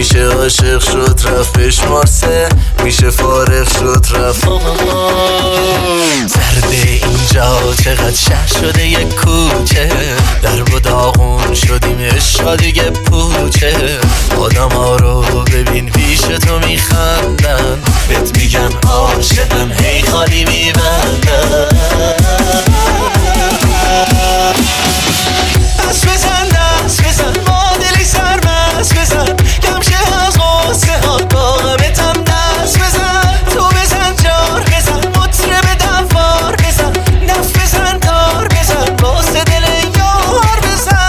میشه عاشق شد رفت بشمار سه، میشه فارغ شد رفت. زرده اینجا چقدر شهر شده یک کوچه، در و داغون شدیم عشقا دیگه پوچه. آدم ها رو ببین پیش تو میخندن، بهت میگن عاشقم هی خالی میبندن. دست بزن دست بزن با دلی سرمست بزن، کمشه از غصه ها با غمتم دست بزن. تو بزن جار بزن مطرب دوار بزن، نف بزن دار بزن واسه دل یار بزن.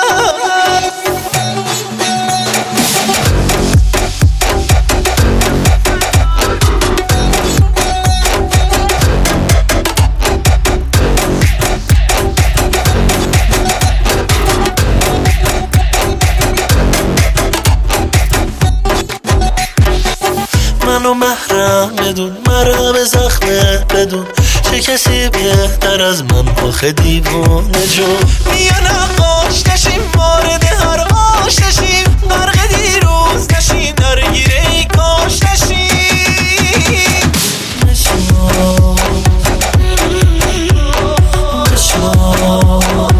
منو محرم بدون، مرهم زخمه بدون، چه کسی بهتر از من آخه دیوونه جون. بیا نقاش نشیم وارد هر آش نشیم، غرق دیروز نشیم درگیره ای کاش نشیم. بشمار بشمار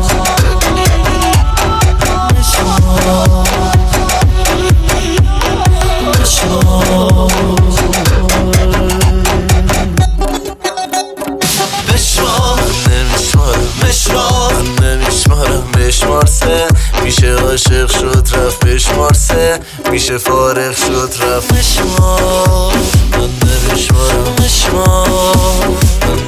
بشمار سه، میشه عاشق شد رفت بشمار سه، میشه فارغ شد رفت. بشمار من نمیشمارم، بشمار من